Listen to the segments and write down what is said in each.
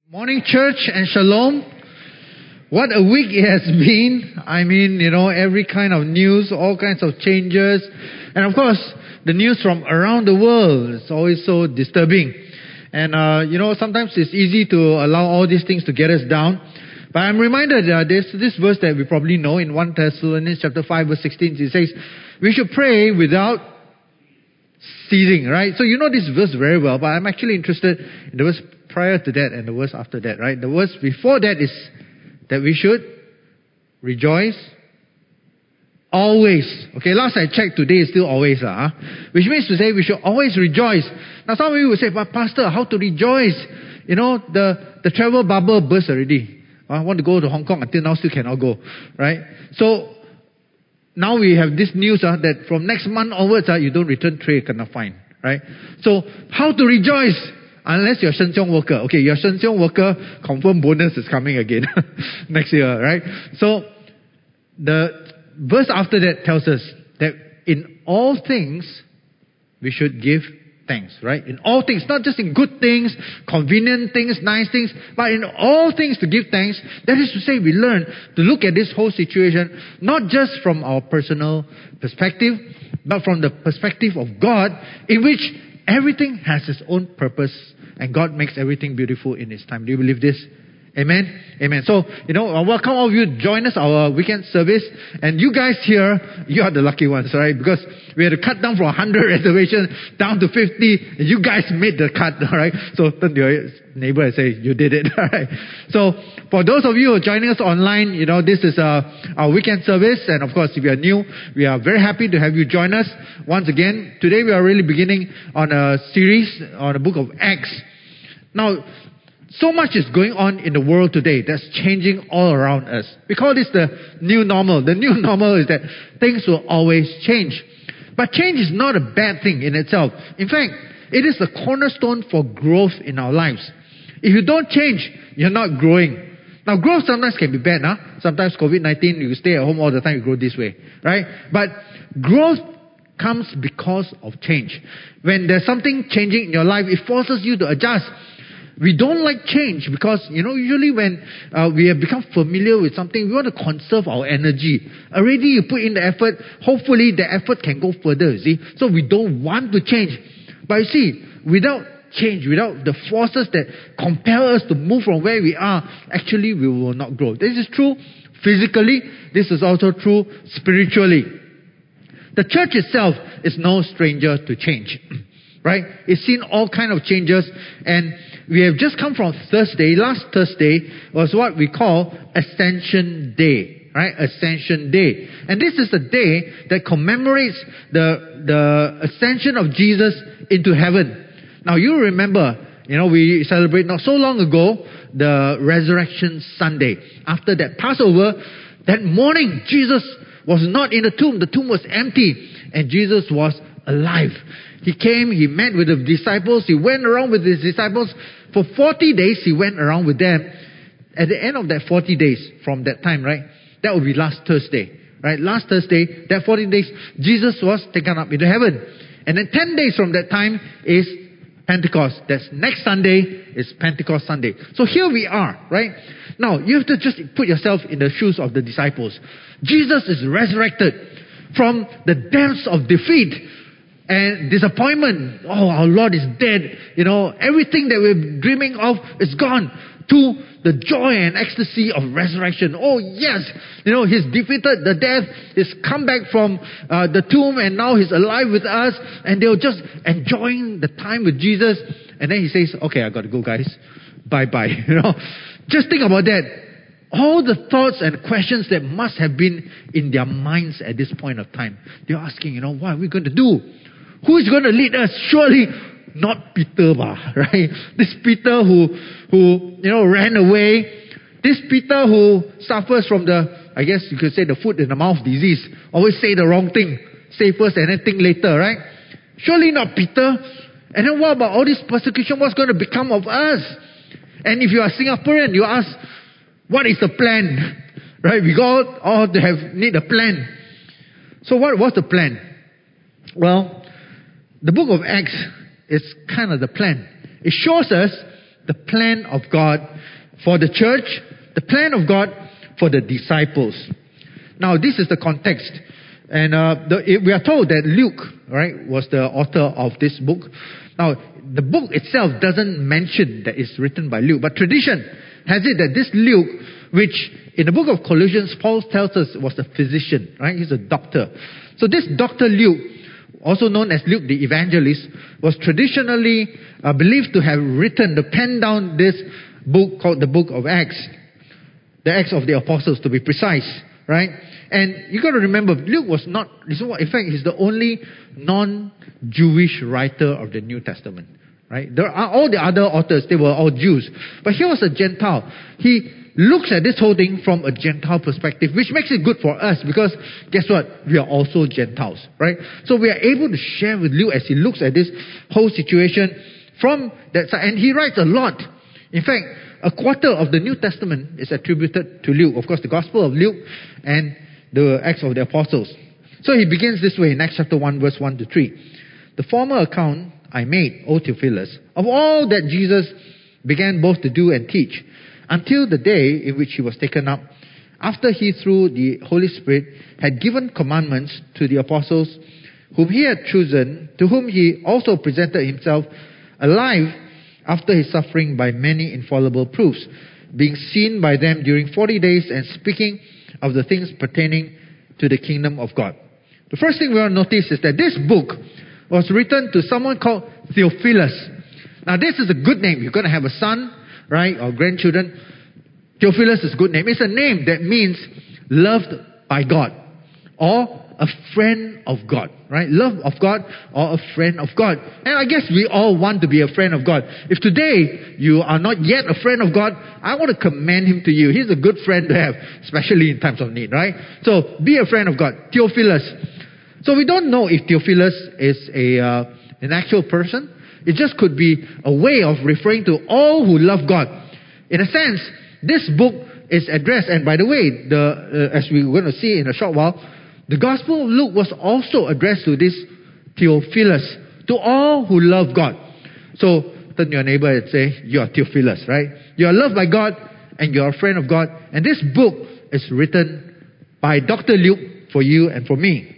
Morning, church, and shalom. What a week it has been. I mean, every kind of news, all kinds of changes. And of course, the news from around the world is always so disturbing. And, sometimes it's easy to allow all these things to get us down. But I'm reminded there's this verse that we probably know in 1 Thessalonians chapter 5 verse 16. It says, we should pray without ceasing, right? So you know this verse very well, but I'm actually interested in the verse prior to that and the verse after that, right? The verse before that is that we should rejoice always. Okay, last I checked, today is still always, which means to say we should always rejoice. Now some of you will say, but Pastor, how to rejoice? The travel bubble burst already. I want to go to Hong Kong, until now still cannot go, right? So now we have this news that from next month onwards, you don't return tray, kena fine, right? So how to rejoice? Unless you're Sheng Siong worker. Okay, your Sheng Siong worker, confirm bonus is coming again next year, right? So the verse after that tells us that in all things we should give thanks, right? In all things, not just in good things, convenient things, nice things, but in all things to give thanks. That is to say, we learn to look at this whole situation not just from our personal perspective, but from the perspective of God, in which everything has its own purpose and God makes everything beautiful in His time. Do you believe this? Amen? Amen. So, I welcome all of you to join us, our weekend service. And you guys here, you are the lucky ones, right? Because we had to cut down from 100 reservations down to 50. And you guys made the cut, all right? So turn to your neighbor and say, you did it, all right? So for those of you who are joining us online, this is our weekend service. And of course, if you are new, we are very happy to have you join us. Once again, today we are really beginning on a series on the book of Acts. Now, so much is going on in the world today that's changing all around us. We call this the new normal. The new normal is that things will always change. But change is not a bad thing in itself. In fact, it is the cornerstone for growth in our lives. If you don't change, you're not growing. Now, growth sometimes can be bad. Sometimes COVID-19, you stay at home all the time, you grow this way, right? But growth comes because of change. When there's something changing in your life, it forces you to adjust. We don't like change because, usually when we have become familiar with something, we want to conserve our energy. Already you put in the effort, hopefully the effort can go further, you see. So we don't want to change. But you see, without change, without the forces that compel us to move from where we are, actually we will not grow. This is true physically. This is also true spiritually. The church itself is no stranger to change. Right? It's seen all kind of changes, and we have just come from Thursday. Last Thursday was what we call Ascension Day, right? Ascension Day. And this is the day that commemorates the ascension of Jesus into heaven. Now you remember, we celebrate not so long ago the Resurrection Sunday. After that Passover, that morning Jesus was not in the tomb. The tomb was empty, and Jesus was alive. He came, he met with the disciples, he went around with his disciples. For 40 days, he went around with them. At the end of that 40 days, from that time, right? That would be last Thursday, right? Last Thursday, that 40 days, Jesus was taken up into heaven. And then 10 days from that time is Pentecost. That's next Sunday is Pentecost Sunday. So here we are, right? Now, you have to just put yourself in the shoes of the disciples. Jesus is resurrected from the depths of defeat and disappointment. Oh, our Lord is dead. Everything that we're dreaming of is gone, to the joy and ecstasy of resurrection. Oh yes, He's defeated the death. He's come back from the tomb, and now He's alive with us. And they're just enjoying the time with Jesus. And then He says, okay, I got to go, guys. Bye-bye. Just think about that. All the thoughts and questions that must have been in their minds at this point of time. They're asking, what are we going to do? Who is going to lead us? Surely not Peter, right? This Peter who ran away. This Peter who suffers from I guess you could say the foot in the mouth disease. Always say the wrong thing. Say first and then think later, right? Surely not Peter. And then what about all this persecution? What's going to become of us? And if you are Singaporean, you ask, what is the plan? Right? We all need a plan. So what's the plan? Well, the book of Acts is kind of the plan. It shows us the plan of God for the church, the plan of God for the disciples. Now, this is the context. And we are told that Luke, right, was the author of this book. Now, the book itself doesn't mention that it's written by Luke, but tradition has it that this Luke, which in the book of Colossians, Paul tells us was a physician, right? He's a doctor. So this Dr. Luke, also known as Luke the Evangelist, was traditionally believed to have penned down this book called the Book of Acts. The Acts of the Apostles, to be precise, right? And you got to remember, Luke was not, in fact, he's the only non-Jewish writer of the New Testament, right? There are all the other authors, they were all Jews. But here was a Gentile. He looks at this whole thing from a Gentile perspective, which makes it good for us because guess what? We are also Gentiles, right? So we are able to share with Luke as he looks at this whole situation from that side. And he writes a lot. In fact, a quarter of the New Testament is attributed to Luke. Of course, the Gospel of Luke and the Acts of the Apostles. So he begins this way in Acts chapter 1, verse 1 to 3. The former account I made, O Theophilus, of all that Jesus began both to do and teach, until the day in which he was taken up, after he, through the Holy Spirit, had given commandments to the apostles whom he had chosen, to whom he also presented himself alive after his suffering by many infallible proofs, being seen by them during 40 days and speaking of the things pertaining to the kingdom of God. The first thing we want to notice is that this book was written to someone called Theophilus. Now this is a good name. You're going to have a son, right, or grandchildren. Theophilus is a good name. It's a name that means loved by God or a friend of God, right? Love of God or a friend of God. And I guess we all want to be a friend of God. If today you are not yet a friend of God, I want to commend him to you. He's a good friend to have, especially in times of need, right? So be a friend of God. Theophilus. So we don't know if Theophilus is an actual person. It just could be a way of referring to all who love God. In a sense, this book is addressed, and by the way, as we're going to see in a short while, the Gospel of Luke was also addressed to this Theophilus, to all who love God. So turn to your neighbor and say, you are Theophilus, right? You are loved by God and you are a friend of God. And this book is written by Dr. Luke for you and for me.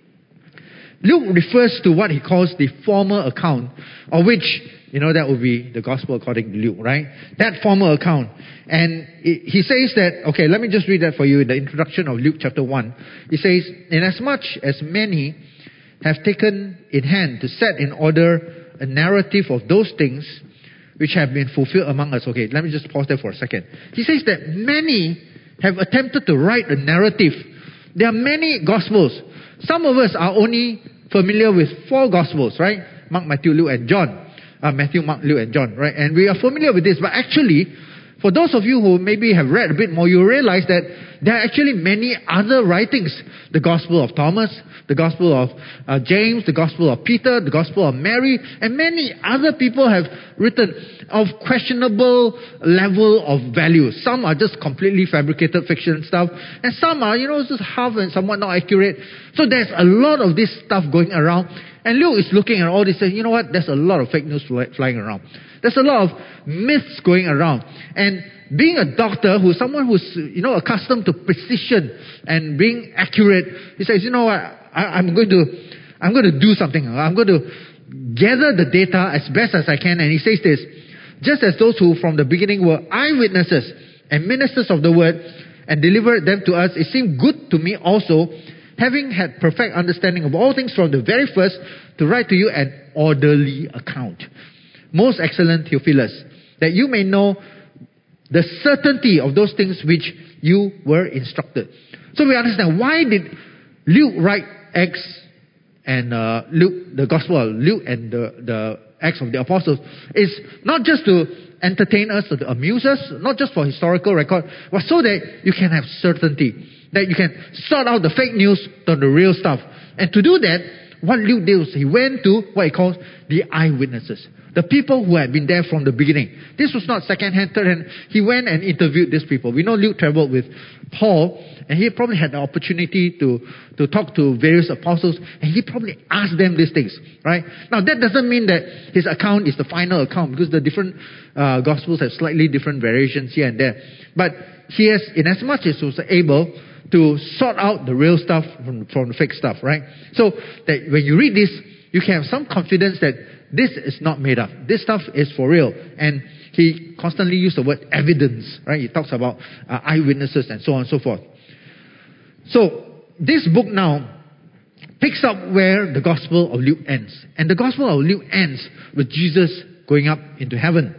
Luke refers to what he calls the former account, of which, that would be the Gospel according to Luke, right? That former account. And he says that, okay, let me just read that for you in the introduction of Luke chapter 1. He says, inasmuch as many have taken in hand to set in order a narrative of those things which have been fulfilled among us. Okay, let me just pause there for a second. He says that many have attempted to write a narrative. There are many Gospels. Some of us are only familiar with 4 Gospels, right? Mark, Matthew, Luke, and John. Matthew, Mark, Luke, and John, right? And we are familiar with this, but actually, for those of you who maybe have read a bit more, you realize that there are actually many other writings. The Gospel of Thomas, the Gospel of James, the Gospel of Peter, the Gospel of Mary, and many other people have written of questionable level of value. Some are just completely fabricated fiction stuff, and some are, just half and somewhat not accurate. So there's a lot of this stuff going around. And Luke is looking at all this saying, you know what, there's a lot of fake news flying around. There's a lot of myths going around. And being a doctor, someone who's, accustomed to precision and being accurate, he says, you know what, I'm going to do something. I'm going to gather the data as best as I can. And he says this, just as those who from the beginning were eyewitnesses and ministers of the word and delivered them to us, it seemed good to me also, having had perfect understanding of all things from the very first, to write to you an orderly account. Most excellent Theophilus, that you may know the certainty of those things which you were instructed. So we understand, why did Luke write Acts and Luke, the Gospel of Luke and the Acts of the Apostles? Is not just to entertain us or to amuse us, not just for historical record, but so that you can have certainty, that you can sort out the fake news from the real stuff. And to do that, what Luke did was he went to what he calls the eyewitnesses. The people who had been there from the beginning. This was not second-hand, third-hand. He went and interviewed these people. We know Luke traveled with Paul, and he probably had the opportunity to talk to various apostles, and he probably asked them these things, right? Now, that doesn't mean that his account is the final account, because the different Gospels have slightly different variations here and there. But he has, in as much as he was able to sort out the real stuff from the fake stuff, right? So that when you read this, you can have some confidence that this is not made up. This stuff is for real. And he constantly used the word evidence, right? He talks about eyewitnesses and so on and so forth. So this book now picks up where the Gospel of Luke ends. And the Gospel of Luke ends with Jesus going up into heaven.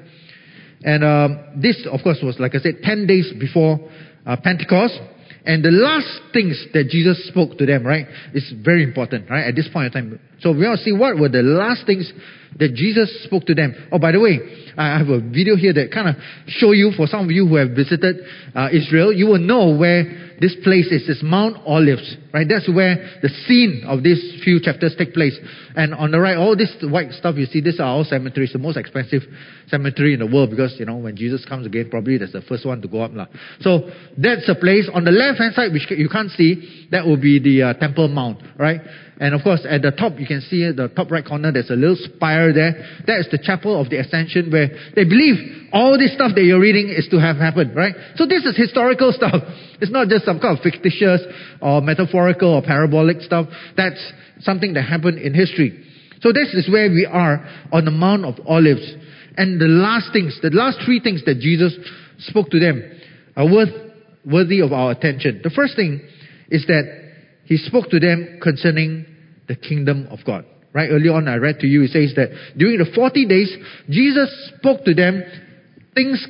And this, of course, was, like I said, 10 days before Pentecost. And the last things that Jesus spoke to them, right, is very important, right, at this point in time. So we want to see what were the last things that Jesus spoke to them. Oh, by the way, I have a video here that kind of show you, for some of you who have visited Israel, you will know where this place is. It's Mount Olives, right? That's where the scene of these few chapters take place. And on the right, all this white stuff you see, these are all cemeteries, the most expensive cemetery in the world, because, you know, when Jesus comes again, probably that's the first one to go up. So that's a place. On the left-hand side, which you can't see, that will be the Temple Mount, right? And of course, at the top, you can see the top right corner, there's a little spire there. That is the Chapel of the Ascension, where they believe all this stuff that you're reading is to have happened, right? So this is historical stuff. It's not just some kind of fictitious or metaphorical or parabolic stuff. That's something that happened in history. So this is where we are on the Mount of Olives. And the last three things that Jesus spoke to them are worthy of our attention. The first thing is that he spoke to them concerning the kingdom of God. Right? Earlier on I read to you, it says that during the 40 days, Jesus spoke to them things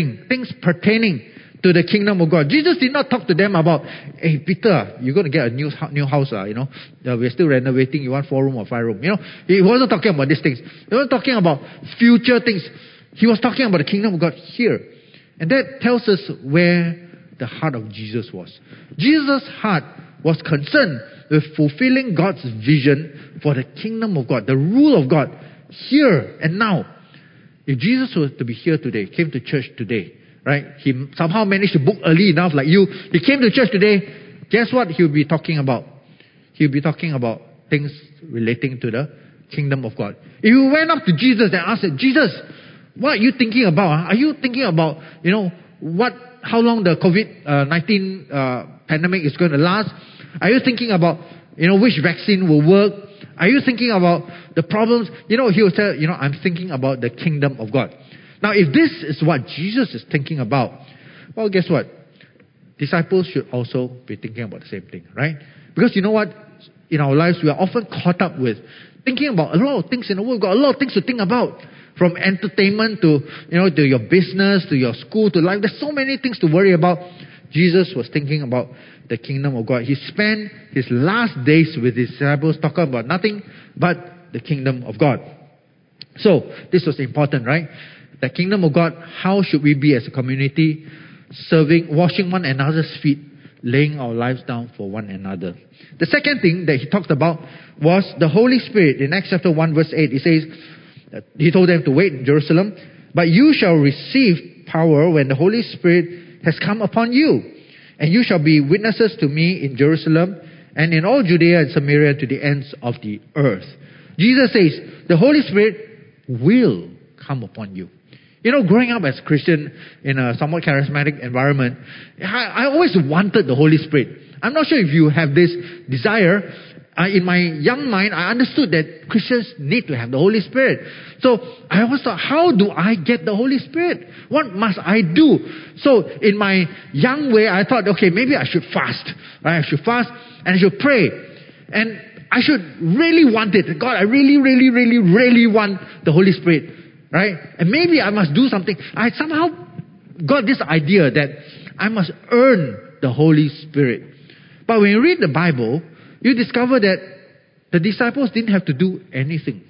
pertaining to the kingdom of God. Jesus did not talk to them about, hey, Peter, you're going to get a new house, we're still renovating, you want 4-room or 5-room. He wasn't talking about these things. He wasn't talking about future things. He was talking about the kingdom of God here. And that tells us where the heart of Jesus was. Jesus' heart was concerned with fulfilling God's vision for the kingdom of God, the rule of God, here and now. If Jesus was to be here today, came to church today, right? He somehow managed to book early enough like you. He came to church today. Guess what he'll be talking about? He'll be talking about things relating to the kingdom of God. If you went up to Jesus and asked him, Jesus, what are you thinking about? Are you thinking about, how long the COVID-19 pandemic is going to last? Are you thinking about, which vaccine will work? Are you thinking about the problems? He will tell, I'm thinking about the kingdom of God. Now, if this is what Jesus is thinking about, well, guess what? Disciples should also be thinking about the same thing, right? Because you know what? In our lives, we are often caught up with thinking about a lot of things in the world. We've got a lot of things to think about. From entertainment to, to your business, to your school, to life. There's so many things to worry about. Jesus was thinking about the kingdom of God. He spent his last days with his disciples talking about nothing but the kingdom of God. So, this was important, right? The kingdom of God, how should we be as a community? Serving, washing one another's feet, laying our lives down for one another. The second thing that he talked about was the Holy Spirit. In Acts chapter 1 verse 8, he says, he told them to wait in Jerusalem, but you shall receive power when the Holy Spirit has come upon you. And you shall be witnesses to me in Jerusalem and in all Judea and Samaria to the ends of the earth. Jesus says, the Holy Spirit will come upon you. Growing up as a Christian in a somewhat charismatic environment, I always wanted the Holy Spirit. I'm not sure if you have this desire. In my young mind, I understood that Christians need to have the Holy Spirit. So I always thought, how do I get the Holy Spirit? What must I do? So in my young way, I thought, okay, maybe I should fast. Right? I should fast and I should pray. And I should really want it. God, I really, really, really, really want the Holy Spirit. Right? And maybe I must do something. I somehow got this idea that I must earn the Holy Spirit. But when you read the Bible, you discover that the disciples didn't have to do anything.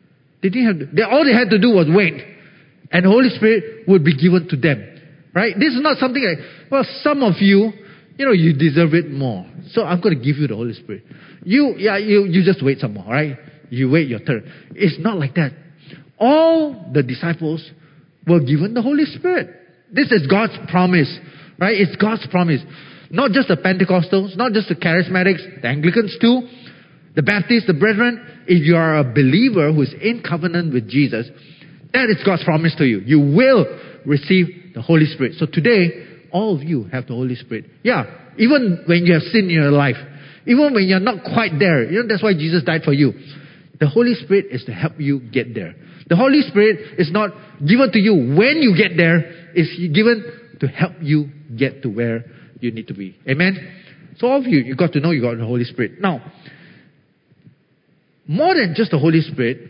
All they had to do was wait. And the Holy Spirit would be given to them. Right? This is not something like, well, some of you, you deserve it more. So I'm going to give you the Holy Spirit. You just wait some more, right? You wait your turn. It's not like that. all the disciples were given the Holy Spirit. This is God's promise, right? It's God's promise. Not just the Pentecostals, not just the Charismatics, the Anglicans too, the Baptists, the Brethren. If you are a believer who is in covenant with Jesus, that is God's promise to you. You will receive the Holy Spirit. So today, all of you have the Holy Spirit. Yeah, even when you have sin in your life, even when you're not quite there, that's why Jesus died for you. The Holy Spirit is to help you get there. The Holy Spirit is not given to you when you get there. It's given to help you get to where you need to be. Amen? So all of you, you got to know you got the Holy Spirit. Now, more than just the Holy Spirit,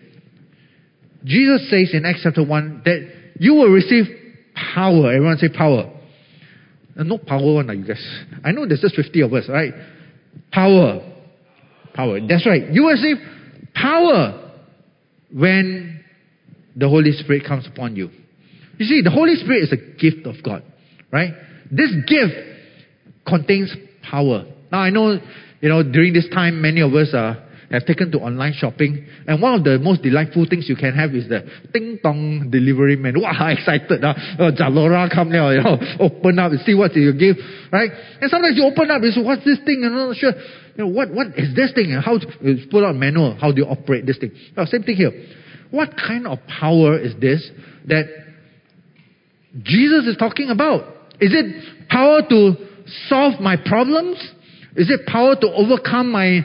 Jesus says in Acts chapter 1 that you will receive power. Everyone say power. No power one, you guys. I know there's just 50 of us, right? Power. Power. That's right. You will receive power when the Holy Spirit comes upon you. You see, the Holy Spirit is a gift of God, right? This gift contains power. Now I know, during this time, many of us have taken to online shopping, and one of the most delightful things you can have is the ding dong delivery man. Wow, excited! Zalora come now, open up and see what you give, right? And sometimes you open up and say, "What's this thing?" And I'm not sure. What is this thing? And how you pull out a manual? How do you operate this thing? Now, same thing here. What kind of power is this that Jesus is talking about? Is it power to solve my problems? Is it power to overcome my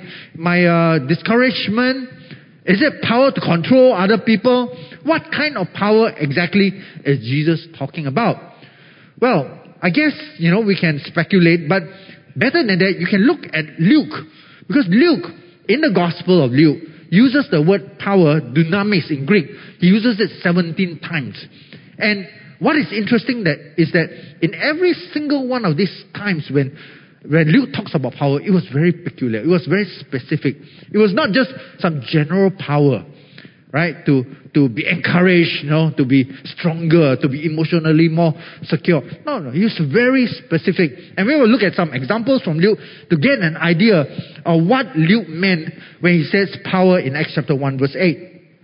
discouragement? Is it power to control other people? What kind of power exactly is Jesus talking about? Well, I guess, we can speculate, but better than that, you can look at Luke. Because Luke, in the Gospel of Luke, uses the word power, dunamis in Greek. He uses it 17 times. And what is interesting is that in every single one of these times when Luke talks about power, it was very peculiar. It was very specific. It was not just some general power, right? To be encouraged, to be stronger, to be emotionally more secure. No, it was very specific. And we will look at some examples from Luke to get an idea of what Luke meant when he says power in Acts chapter 1 verse 8.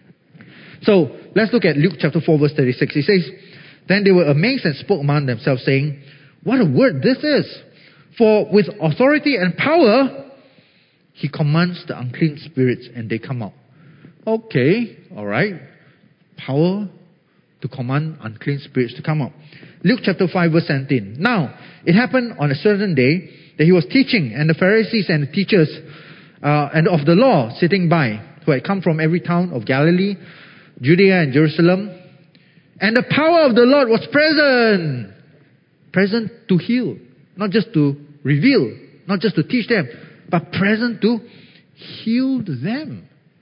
So, let's look at Luke chapter 4 verse 36. He says, "Then they were amazed and spoke among themselves, saying, 'What a word this is! For with authority and power, he commands the unclean spirits and they come out.'" Okay, alright. Power to command unclean spirits to come out. Luke chapter 5 verse 17. "Now, it happened on a certain day that he was teaching, and the Pharisees and the teachers and of the law sitting by, who had come from every town of Galilee, Judea and Jerusalem. And the power of the Lord was present. Present to heal. Not just to reveal, not just to teach them, but present to heal them."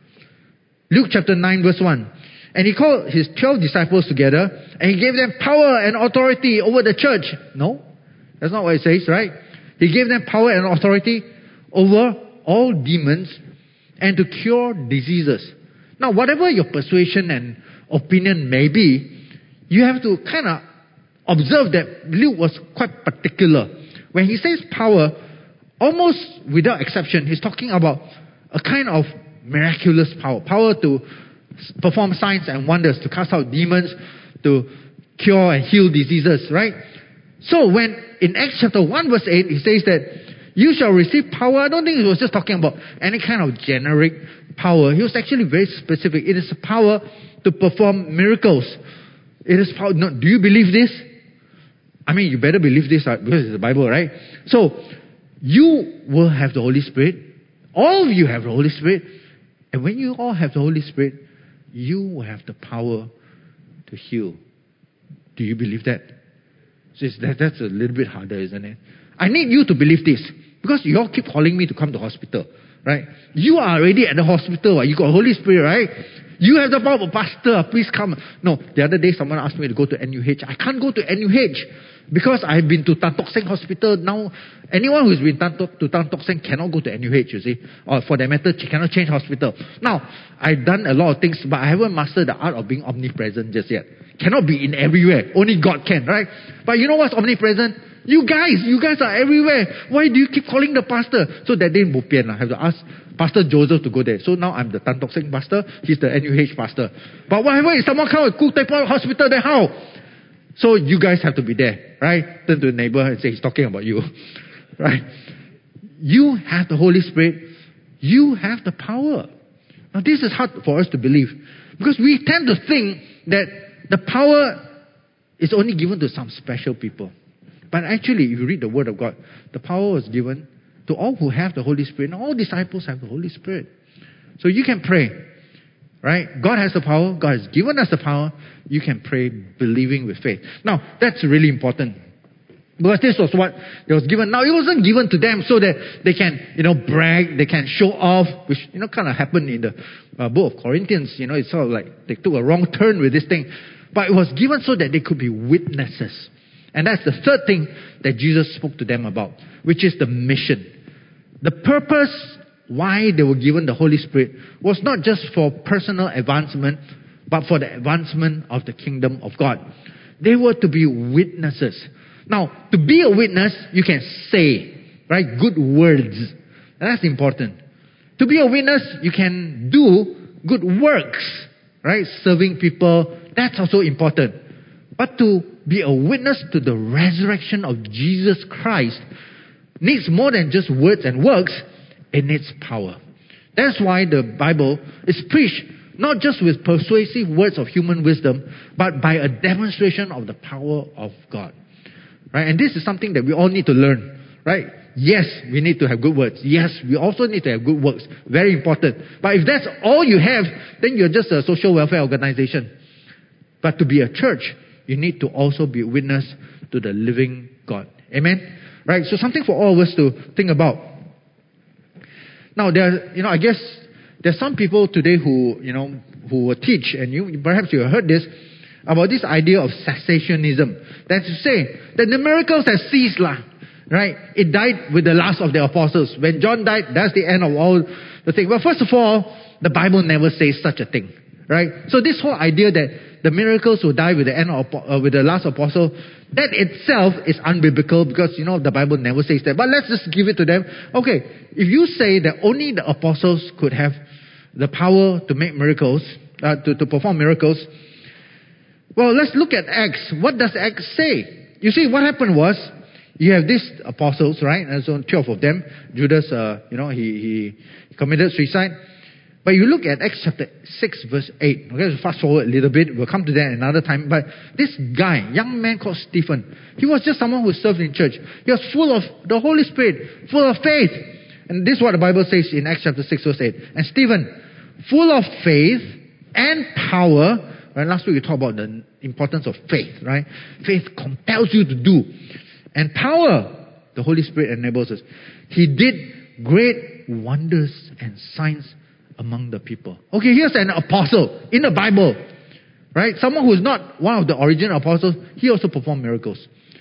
Luke chapter 9 verse 1. "And he called his 12 disciples together, and he gave them power and authority over the church." No, that's not what it says, right? He gave them power and authority over all demons and to cure diseases. Now, whatever your persuasion and opinion may be, you have to kind of observe that Luke was quite particular. When he says power, almost without exception, he's talking about a kind of miraculous power. Power to perform signs and wonders, to cast out demons, to cure and heal diseases, right? So when in Acts chapter 1 verse 8, he says that you shall receive power, I don't think he was just talking about any kind of generic power. He was actually very specific. It is a power to perform miracles. It is power. No, do you believe this? I mean, you better believe this because it's the Bible, right? So, you will have the Holy Spirit. All of you have the Holy Spirit. And when you all have the Holy Spirit, you will have the power to heal. Do you believe that? So that's a little bit harder, isn't it? I need you to believe this. Because you all keep calling me to come to hospital, right? You are already at the hospital. Right? You got Holy Spirit, right? You have the power, Pastor, please come. No, the other day someone asked me to go to NUH. I can't go to NUH because I've been to Tan Tock Seng Hospital. Now, anyone who's been to Tan Tock Seng cannot go to NUH, you see. Or for that matter, cannot change hospital. Now, I've done a lot of things, but I haven't mastered the art of being omnipresent just yet. Cannot be in everywhere. Only God can, right? But you know what's omnipresent? You guys are everywhere. Why do you keep calling the pastor? So that day, bo pian, I have to ask Pastor Joseph to go there. So now I'm the Tan Tock Seng pastor, he's the NUH pastor. But whatever, if someone comes to Khoo Teck Puat Hospital, then how? So you guys have to be there, right? Turn to the neighbor and say, he's talking about you, right? You have the Holy Spirit. You have the power. Now this is hard for us to believe, because we tend to think that the power is only given to some special people. But actually, if you read the Word of God, the power was given to all who have the Holy Spirit. And all disciples have the Holy Spirit. So you can pray, right? God has the power. God has given us the power. You can pray believing with faith. Now, that's really important, because this was what it was given. Now, it wasn't given to them so that they can, brag, they can show off, which, kind of happened in the book of Corinthians. It's sort of like they took a wrong turn with this thing. But it was given so that they could be witnesses. And that's the third thing that Jesus spoke to them about, which is the mission. The purpose why they were given the Holy Spirit was not just for personal advancement, but for the advancement of the kingdom of God. They were to be witnesses. Now, to be a witness, you can say, right, good words. And that's important. To be a witness, you can do good works, right? Serving people, that's also important. But to be a witness to the resurrection of Jesus Christ needs more than just words and works. It needs power. That's why the Bible is preached not just with persuasive words of human wisdom, but by a demonstration of the power of God. Right? And this is something that we all need to learn. Right? Yes, we need to have good words. Yes, we also need to have good works. Very important. But if that's all you have, then you're just a social welfare organization. But to be a church, you need to also be a witness to the living God. Amen? Right? So something for all of us to think about. Now, I guess there's some people today who will teach, and perhaps you have heard this, about this idea of cessationism. That's to say that the miracles have ceased, right? It died with the last of the apostles. When John died, that's the end of all the thing. Well, first of all, the Bible never says such a thing, right? So this whole idea that the miracles will die with the end of, with the last apostle, that itself is unbiblical, because the Bible never says that. But let's just give it to them. Okay, if you say that only the apostles could have the power to make miracles, to perform miracles, well, let's look at Acts. What does Acts say? You see, what happened was, you have these apostles, right? And so 12 of them. Judas, he committed suicide. But you look at Acts chapter 6 verse 8. Okay, so fast forward a little bit. We'll come to that another time. But this guy, young man called Stephen, he was just someone who served in church. He was full of the Holy Spirit, full of faith. And this is what the Bible says in Acts chapter 6 verse 8. And Stephen, full of faith and power. Right? Last week we talked about the importance of faith, right? Faith compels you to do. And power, the Holy Spirit enables us. He did great wonders and signs among the people. Okay, here's an apostle in the Bible, right? Someone who's not one of the original apostles, he also performed miracles.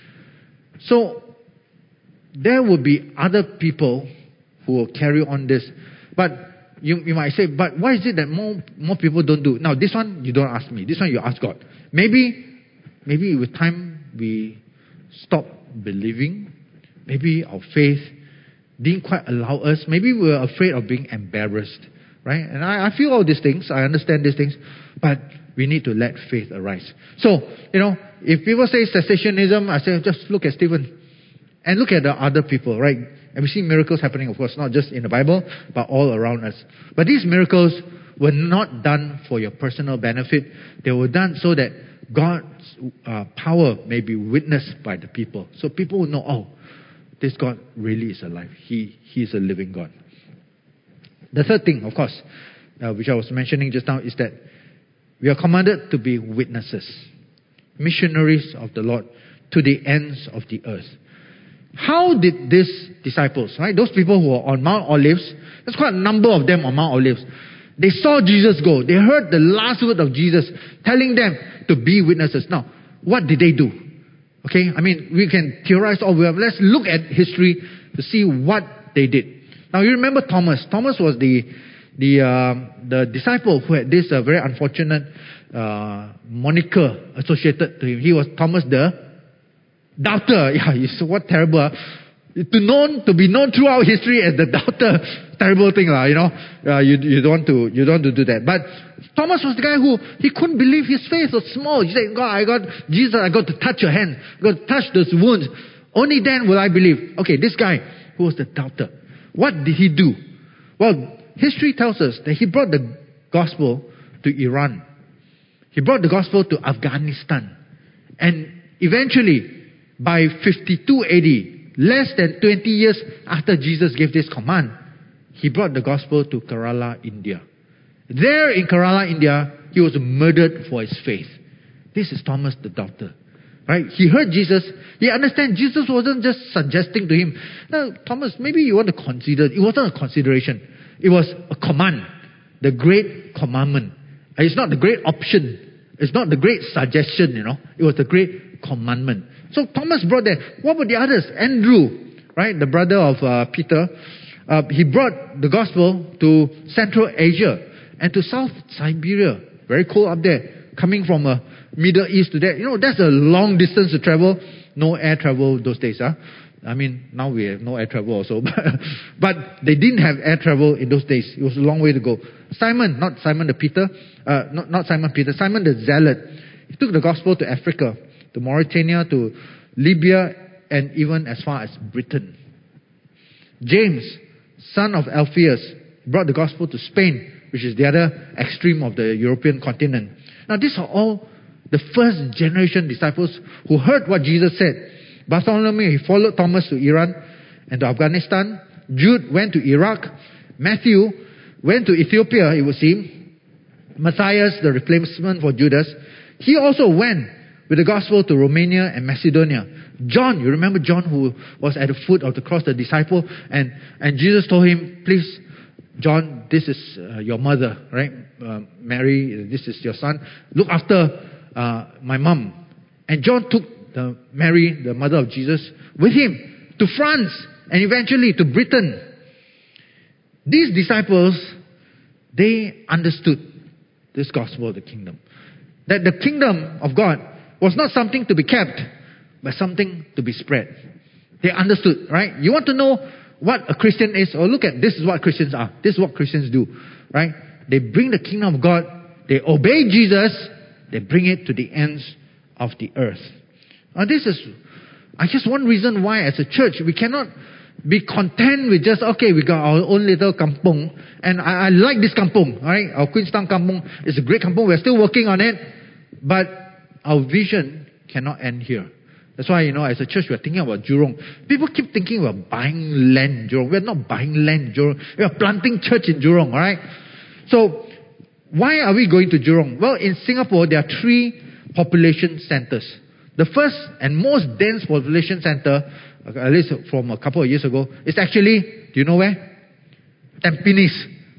So, there will be other people who will carry on this. But you might say, but why is it that more people don't do? Now, this one, you don't ask me. This one, you ask God. Maybe with time, we stop believing. Maybe our faith didn't quite allow us. Maybe we were afraid of being embarrassed. Right? And I feel all these things. I understand these things. But we need to let faith arise. So, if people say cessationism, I say just look at Stephen. And look at the other people, right? And we see miracles happening, of course, not just in the Bible, but all around us. But these miracles were not done for your personal benefit. They were done so that God's power may be witnessed by the people. So people will know, oh, this God really is alive. He is a living God. The third thing, of course, which I was mentioning just now, is that we are commanded to be witnesses, missionaries of the Lord to the ends of the earth. How did these disciples, right, those people who were on Mount Olives, there's quite a number of them on Mount Olives, they saw Jesus go. They heard the last word of Jesus telling them to be witnesses. Now, what did they do? Okay, we can theorize all we have. Let's look at history to see what they did. Now, you remember Thomas. Thomas was the disciple who had this very unfortunate moniker associated to him. He was Thomas the Doubter. Yeah, what terrible. To be known throughout history as the doubter, terrible thing, you know. You don't want to do that. But Thomas was the guy who he couldn't believe his faith was small. He said, Jesus, I got to touch your hand, I got to touch those wounds. Only then will I believe. Okay, this guy who was the doubter, what did he do? Well, history tells us that he brought the gospel to Iran. He brought the gospel to Afghanistan. And eventually, by 52 AD, less than 20 years after Jesus gave this command, he brought the gospel to Kerala, India. There in Kerala, India, he was murdered for his faith. This is Thomas the doubter. Right? He heard Jesus. He understands Jesus wasn't just suggesting to him, no, Thomas, maybe you want to consider. It wasn't a consideration. It was a command. The great commandment. It's not the great option. It's not the great suggestion, you know. It was the great commandment. So Thomas brought that. What about the others? Andrew, right, the brother of Peter, he brought the gospel to Central Asia and to South Siberia. Very cold up there. Coming from Middle East to there. You know, that's a long distance to travel. No air travel those days. I mean, now we have no air travel also. But they didn't have air travel in those days. It was a long way to go. Simon, not Simon the Peter, not Simon Peter, Simon the Zealot. He took the gospel to Africa, to Mauritania, to Libya, and even as far as Britain. James, son of Alphaeus, brought the gospel to Spain, which is the other extreme of the European continent. Now, these are all the first generation disciples who heard what Jesus said. Bartholomew, he followed Thomas to Iran and to Afghanistan. Jude went to Iraq. Matthew went to Ethiopia, it would seem. Matthias, the replacement for Judas, he also went with the gospel to Romania and Macedonia. John, you remember John who was at the foot of the cross, the disciple, and Jesus told him, please, John, this is your mother, right? Mary, this is your son. Look after my mom. And John took Mary, the mother of Jesus, with him to France and eventually to Britain. These disciples, they understood this gospel of the kingdom. That the kingdom of God was not something to be kept, but something to be spread. They understood, right? You want to know what a Christian is? Or look at, this is what Christians are. This is what Christians do, right? They bring the kingdom of God. They obey Jesus. They bring it to the ends of the earth. Now this is, I guess, one reason why as a church we cannot be content with just, okay, we got our own little kampung. And I like this kampung, right? Our Queenstown kampung is a great kampung. We're still working on it. But our vision cannot end here. That's why, as a church, we're thinking about Jurong. People keep thinking we're buying land in Jurong. We're not buying land in Jurong. We're planting church in Jurong, alright? So, why are we going to Jurong? Well, in Singapore, there are 3 population centers. The first and most dense population center, at least from a couple of years ago, is actually, do you know where? Tampines.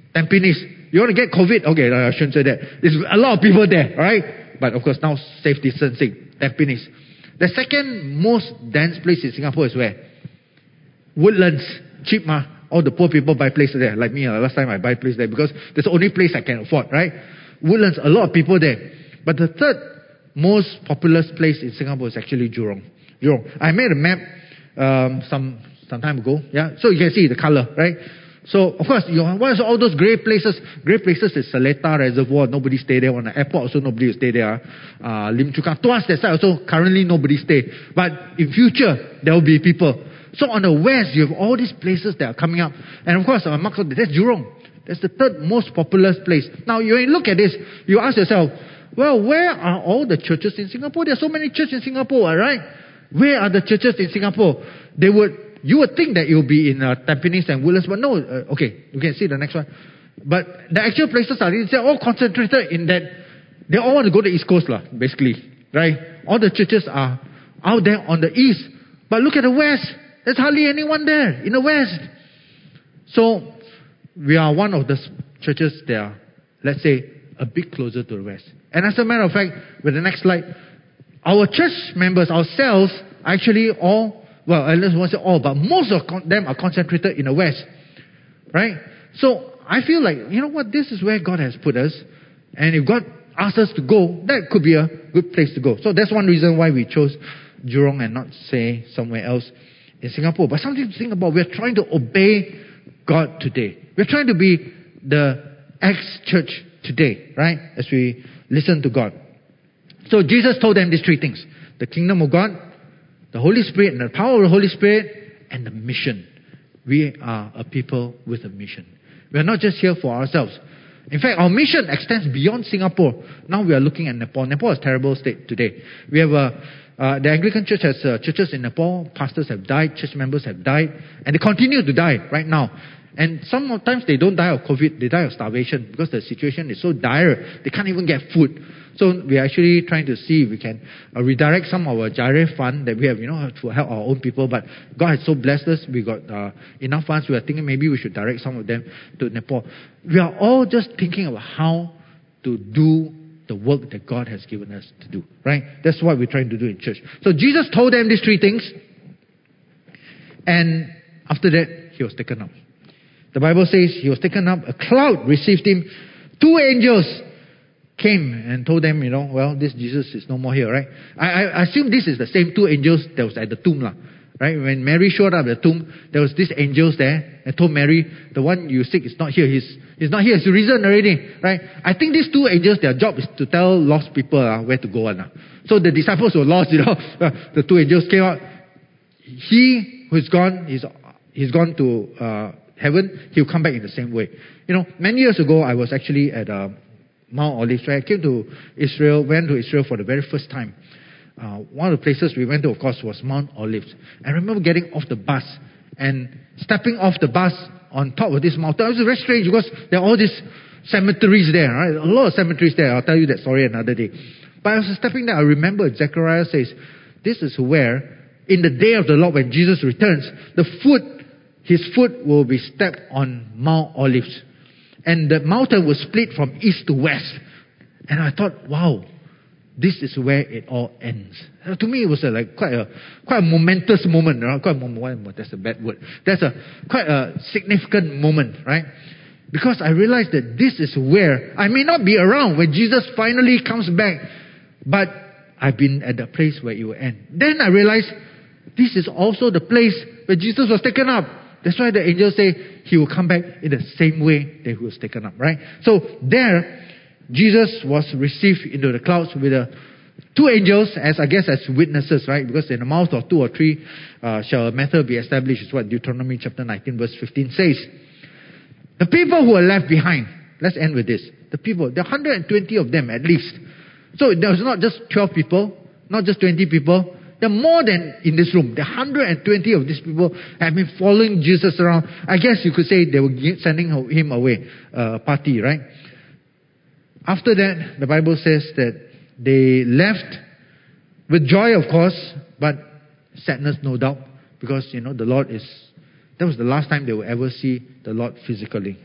You want to get COVID? Okay, I shouldn't say that. There's a lot of people there, alright? But of course, now safe distancing. Tampines. The second most dense place in Singapore is where? Woodlands. Cheap, ma. All the poor people buy places there. Like me, last time I buy place there because that's the only place I can afford, right? Woodlands, a lot of people there. But the third most populous place in Singapore is actually Jurong. I made a map some time ago. Yeah, so you can see the color, right? So of course, what is all those great places? Great places is Seletar Reservoir. Nobody stay there. On the airport also nobody will stay there. Lim Chu Kang, Tuas, that side also currently nobody stay. But in future there will be people. So on the west you have all these places that are coming up. And of course, that's Jurong. That's the third most populous place. Now you look at this, you ask yourself, well, where are all the churches in Singapore? There are so many churches in Singapore, right? Where are the churches in Singapore? You would think that it will be in Tampines and Woodlands, but no. Okay, you can see the next one. But the actual places they're all concentrated in that. They all want to go to the East Coast, basically, right? All the churches are out there on the east. But look at the west. There's hardly anyone there in the west. So we are one of the churches that are, let's say, a bit closer to the west. And as a matter of fact, with the next slide, our church members, ourselves, actually all, well, I won't say all, but most of them are concentrated in the west. Right? So I feel like, you know what, this is where God has put us. And if God asks us to go, that could be a good place to go. So that's one reason why we chose Jurong and not, say, somewhere else in Singapore, but something to think about. We're trying to obey God today. We're trying to be the Acts church today, right? As we listen to God. So Jesus told them these three things: the kingdom of God, the Holy Spirit, and the power of the Holy Spirit, and the mission. We are a people with a mission. We are not just here for ourselves. In fact, our mission extends beyond Singapore. Now we are looking at Nepal. Nepal is a terrible state today. We have the Anglican Church has churches in Nepal. Pastors have died. Church members have died. And they continue to die right now. And sometimes they don't die of COVID. They die of starvation because the situation is so dire. They can't even get food. So we are actually trying to see if we can redirect some of our Jireh fund that we have, to help our own people. But God has so blessed us. We got enough funds. We are thinking maybe we should direct some of them to Nepal. We are all just thinking about how to do the work that God has given us to do. Right? That's what we're trying to do in church. So Jesus told them these three things. And after that, he was taken up. The Bible says he was taken up. A cloud received him. 2 angels came and told them, well, this Jesus is no more here, right? I assume this is the same 2 angels that was at the tomb, right? When Mary showed up at the tomb, there was these angels there and told Mary, the one you seek is not here. He's not here. He's risen already, right? I think these 2 angels, their job is to tell lost people where to go. So the disciples were lost, the 2 angels came out. He who's gone, he's gone to heaven. He'll come back in the same way. Many years ago, I was actually at Mount Olives. Right? I came to Israel, went to Israel for the very first time. One of the places we went to, of course, was Mount Olives. I remember getting off the bus and stepping off the bus on top of this mountain. It was very strange because there are all these cemeteries there, right? A lot of cemeteries there. I'll tell you that story another day. But as I was stepping there, I remember Zechariah says, this is where, in the day of the Lord, when Jesus returns, his foot will be stepped on Mount Olives. And the mountain was split from east to west. And I thought, wow, this is where it all ends. To me, it was quite a momentous moment. That's a bad word. That's quite a significant moment, right? Because I realized that this is where I may not be around when Jesus finally comes back, but I've been at the place where it will end. Then I realized this is also the place where Jesus was taken up. That's why the angels say he will come back in the same way that he was taken up, right? So there, Jesus was received into the clouds with 2 angels, as witnesses, right? Because in the mouth of 2 or 3 shall a matter be established, is what Deuteronomy chapter 19 verse 15 says. The people who are left behind, let's end with this. The people, there are 120 of them at least. So there was not just 12 people, not just 20 people. There are more than in this room. There are 120 of these people have been following Jesus around. I guess you could say they were sending him away, a party, right? After that, the Bible says that they left with joy, of course, but sadness, no doubt, because, the Lord that was the last time they will ever see the Lord physically.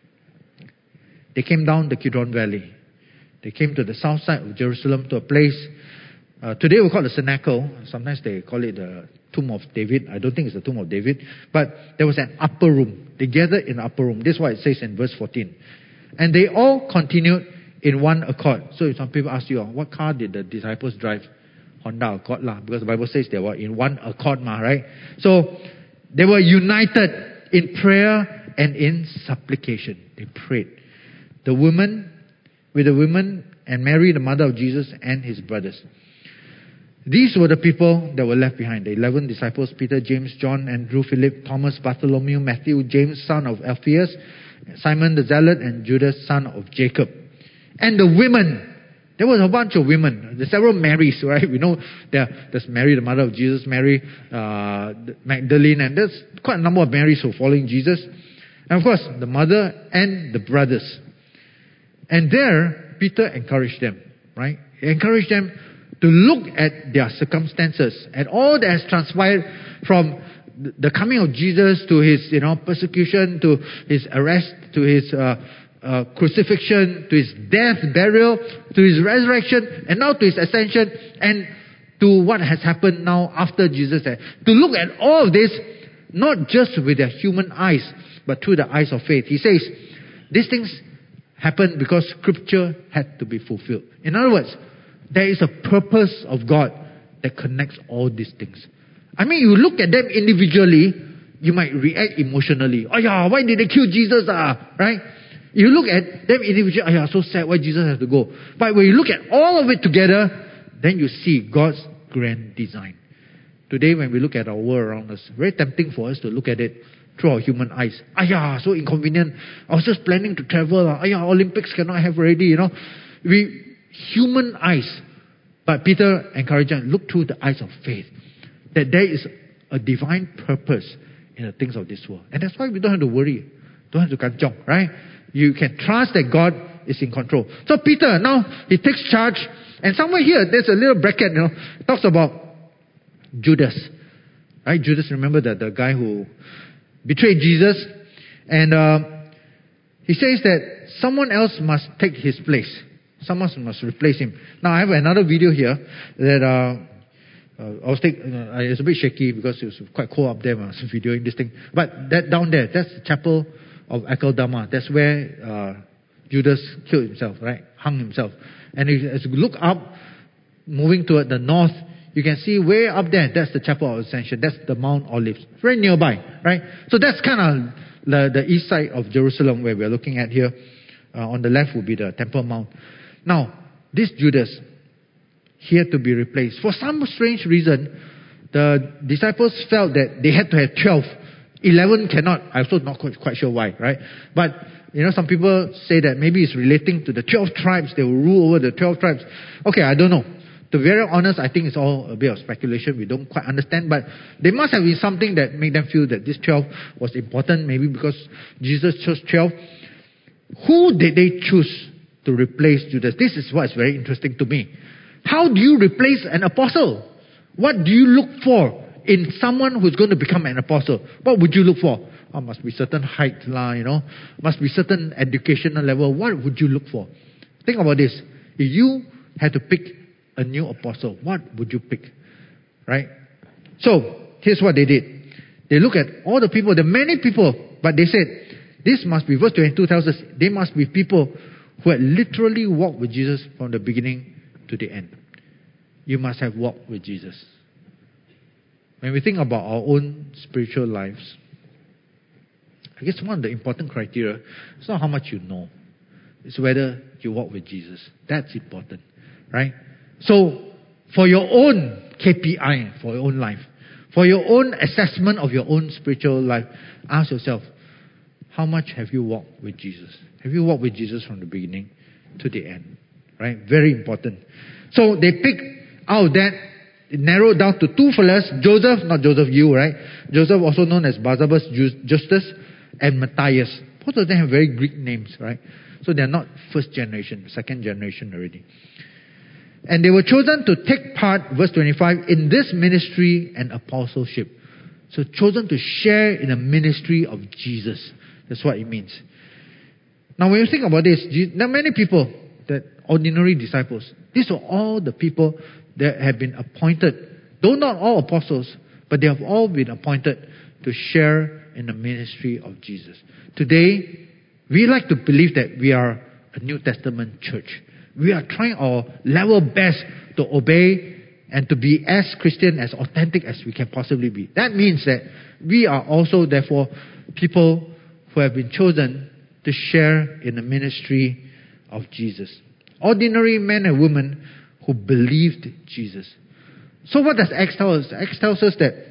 They came down the Kidron Valley. They came to the south side of Jerusalem, to a place today we call it the Cenacle. Sometimes they call it the Tomb of David. I don't think it's the Tomb of David. But there was an upper room. They gathered in the upper room. This is what it says in verse 14. And they all continued in one accord. So if some people ask you, what car did the disciples drive? Honda Accord because the Bible says they were in one accord, right? So they were united in prayer and in supplication. They prayed. With the women and Mary, the mother of Jesus, and his brothers. These were the people that were left behind. The 11 disciples: Peter, James, John, Andrew, Philip, Thomas, Bartholomew, Matthew, James, son of Alphaeus, Simon the Zealot, and Judas, son of Jacob. And the women. There was a bunch of women. There's several Marys, right? We know there's Mary, the mother of Jesus, Mary Magdalene, and there's quite a number of Marys who are following Jesus. And of course, the mother and the brothers. And there, Peter encouraged them, right? He encouraged them to look at their circumstances, at all that has transpired from the coming of Jesus to his, persecution, to his arrest, to his crucifixion, to his death, burial, to his resurrection, and now to his ascension, and to what has happened now after Jesus died. To look at all of this, not just with their human eyes, but through the eyes of faith. He says, these things happened because Scripture had to be fulfilled. In other words, there is a purpose of God that connects all these things. I mean, you look at them individually, you might react emotionally. Oh yeah, why did they kill Jesus? Right? You look at them individually, oh yeah, so sad, why Jesus has to go. But when you look at all of it together, then you see God's grand design. Today, when we look at our world around us, very tempting for us to look at it through our human eyes. So inconvenient. I was just planning to travel. Olympics cannot have already, human eyes. But Peter encouraged us, look through the eyes of faith. That there is a divine purpose in the things of this world. And that's why we don't have to worry. Don't have to kanchong, right? You can trust that God is in control. So Peter, now, he takes charge. And somewhere here, there's a little bracket, it talks about Judas. Right? Judas, remember the guy who betrayed Jesus. And he says that someone else must take his place. Someone must replace him. Now, I have another video here that it's a bit shaky because it was quite cold up there when I was videoing this thing. But that down there, that's the chapel of Akeldama. That's where Judas killed himself, right? Hung himself. And as you look up, moving toward the north, you can see way up there, that's the chapel of Ascension. That's the Mount Olives. Very nearby, right? So that's kind of the east side of Jerusalem where we're looking at here. On the left will be the Temple Mount. Now, this Judas, he had to be replaced. For some strange reason, the disciples felt that they had to have 12. 11 cannot. I'm also not quite sure why, right? But, some people say that maybe it's relating to the 12 tribes. They will rule over the 12 tribes. Okay, I don't know. To be very honest, I think it's all a bit of speculation. We don't quite understand. But there must have been something that made them feel that this 12 was important. Maybe because Jesus chose 12. Who did they choose to replace Judas? This is what's very interesting to me. How do you replace an apostle? What do you look for in someone who's going to become an apostle? What would you look for? Must be certain height, must be certain educational level. What would you look for? Think about this. If you had to pick a new apostle, what would you pick? Right? So, here's what they did. They look at all the people, the many people, but they said, this must be, verse 22 tells us, they must be people who had literally walked with Jesus from the beginning to the end. You must have walked with Jesus. When we think about our own spiritual lives, I guess one of the important criteria is not how much you know. It's whether you walk with Jesus. That's important. Right? So, for your own KPI, for your own life, for your own assessment of your own spiritual life, ask yourself, how much have you walked with Jesus? Have you walked with Jesus from the beginning to the end? Right? Very important. So they picked out that, narrowed down to two fellas, Joseph, not Joseph you, right? Joseph, also known as Barsabbas, Justus, and Matthias. Both of them have very Greek names, right? So they're not first generation, second generation already. And they were chosen to take part, verse 25, in this ministry and apostleship. So chosen to share in the ministry of Jesus. That's what it means. Now when you think about this, there are many people, that ordinary disciples. These are all the people that have been appointed. Though not all apostles, but they have all been appointed to share in the ministry of Jesus. Today, we like to believe that we are a New Testament church. We are trying our level best to obey and to be as Christian, as authentic as we can possibly be. That means that we are also, therefore, people who have been chosen to share in the ministry of Jesus. Ordinary men and women who believed Jesus. So what does Acts tell us? Acts tells us that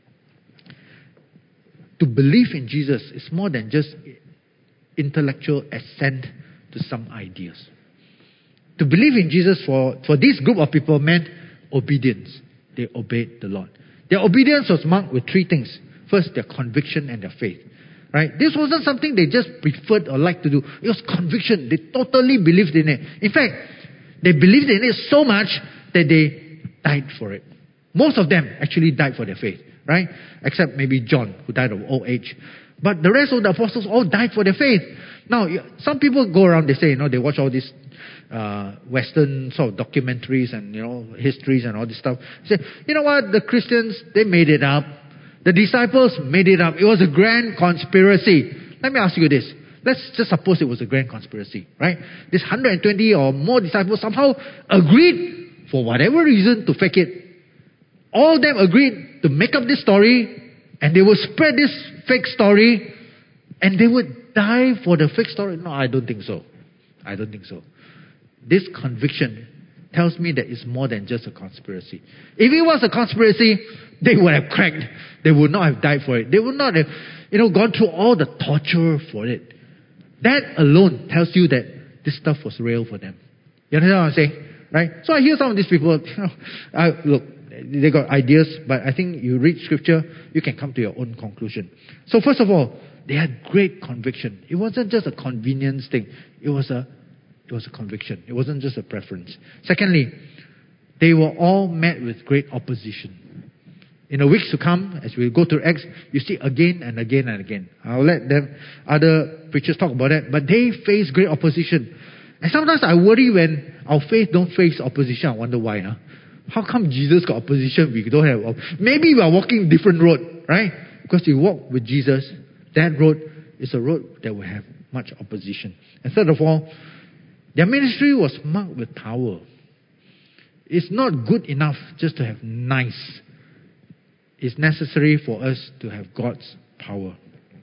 to believe in Jesus is more than just intellectual assent to some ideas. To believe in Jesus for this group of people meant obedience. They obeyed the Lord. Their obedience was marked with three things. First, their conviction and their faith. Right? This wasn't something they just preferred or liked to do. It was conviction. They totally believed in it. In fact, they believed in it so much that they died for it. Most of them actually died for their faith. Right? Except maybe John, who died of old age. But the rest of the apostles all died for their faith. Now, some people go around, they say, they watch all these Western sort of documentaries and, histories and all this stuff. Say, you know what? The Christians, they made it up. The disciples made it up. It was a grand conspiracy. Let me ask you this. Let's just suppose it was a grand conspiracy, right? This 120 or more disciples somehow agreed, for whatever reason, to fake it. all of them agreed to make up this story, and they would spread this fake story, and they would die for the fake story. No, I don't think so. I don't think so. This conviction tells me that it's more than just a conspiracy. If it was a conspiracy, they would have cracked. They would not have died for it. They would not have, gone through all the torture for it. That alone tells you that this stuff was real for them. You understand what I'm saying? Right? So I hear some of these people, look, they got ideas, but I think you read scripture, you can come to your own conclusion. So first of all, they had great conviction. It wasn't just a convenience thing. It was a conviction. It wasn't just a preference. Secondly, they were all met with great opposition. In the weeks to come, as we go through Acts, you see again and again and again. I'll let other preachers talk about that. But they face great opposition. And sometimes I worry when our faith don't face opposition. I wonder why. How come Jesus got opposition? We don't have. Maybe we are walking different road, right? Because we walk with Jesus, that road is a road that will have much opposition. And third of all, their ministry was marked with power. It's not good enough just to have nice. It's necessary for us to have God's power.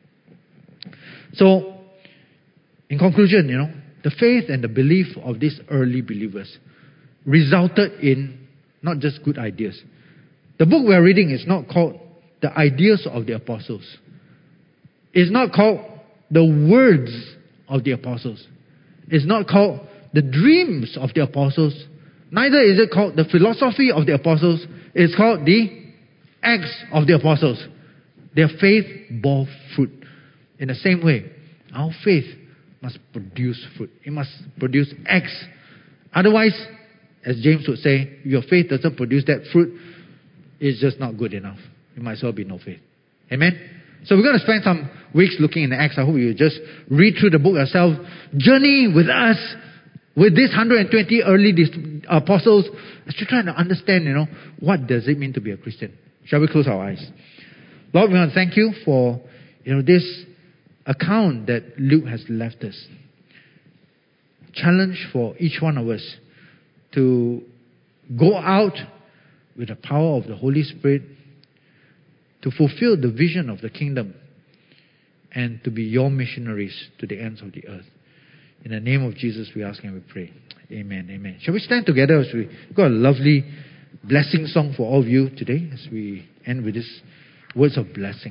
So, in conclusion, the faith and the belief of these early believers resulted in not just good ideas. The book we are reading is not called The Ideas of the Apostles. It's not called The Words of the Apostles. It's not called The Dreams of the Apostles. Neither is it called The Philosophy of the Apostles. It's called The Acts of the Apostles. Their faith bore fruit. In the same way, our faith must produce fruit. It must produce acts. Otherwise, as James would say, if your faith doesn't produce that fruit, it's just not good enough. It might as well be no faith. Amen? So we're going to spend some weeks looking in the Acts. I hope you just read through the book yourself. Journey with us, with these 120 early apostles, as to try to understand, what does it mean to be a Christian. Shall we close our eyes? Lord, we want to thank you for, this account that Luke has left us. Challenge for each one of us to go out with the power of the Holy Spirit to fulfill the vision of the kingdom and to be your missionaries to the ends of the earth. In the name of Jesus, we ask and we pray. Amen. Amen. Shall we stand together as we got a lovely blessing song for all of you today as we end with these words of blessing.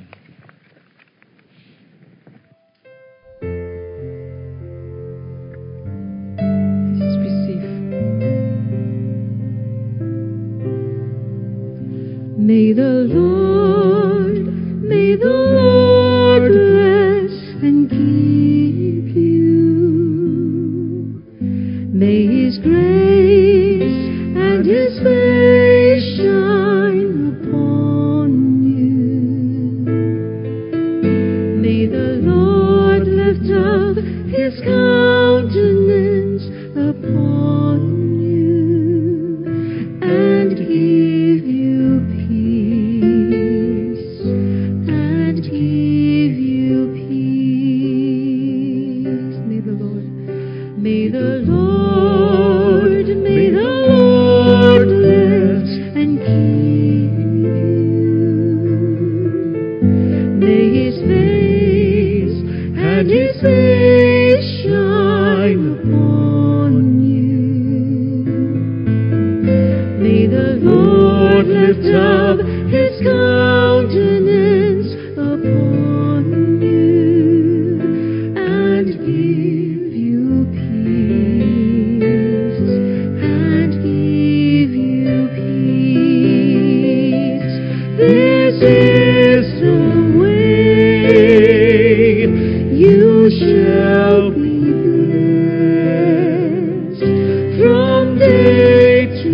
May the Lord bless and keep you. May His grace and His face shine upon you. May the Lord lift up His countenance upon you and give you peace, and give you peace. May the Lord bless and keep you. May His face and His face shine upon you. May the Lord lift up His countenance upon you and give you peace, and give you peace. This is the way you shall be blessed from day to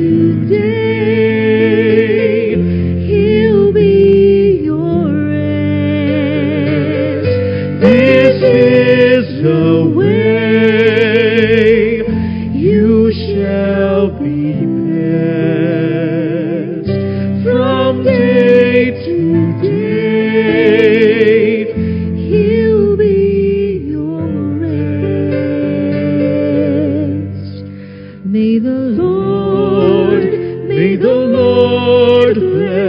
day. He'll be your rest. This is the way you shall be blessed from day to day. He'll be your rest. May the Lord bless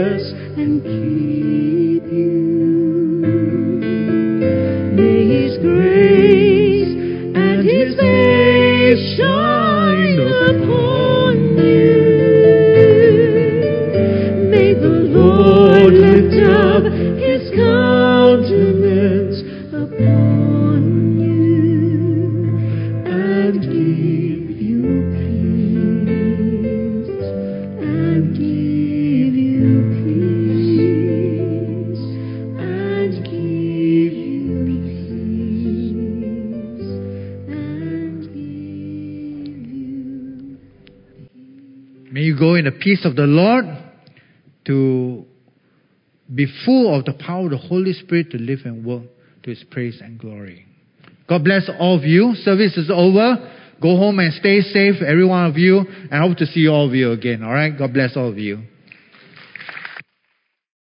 May you go in the peace of the Lord to be full of the power of the Holy Spirit to live and work to His praise and glory. God bless all of you. Service is over. Go home and stay safe, every one of you. And I hope to see all of you again. All right? God bless all of you.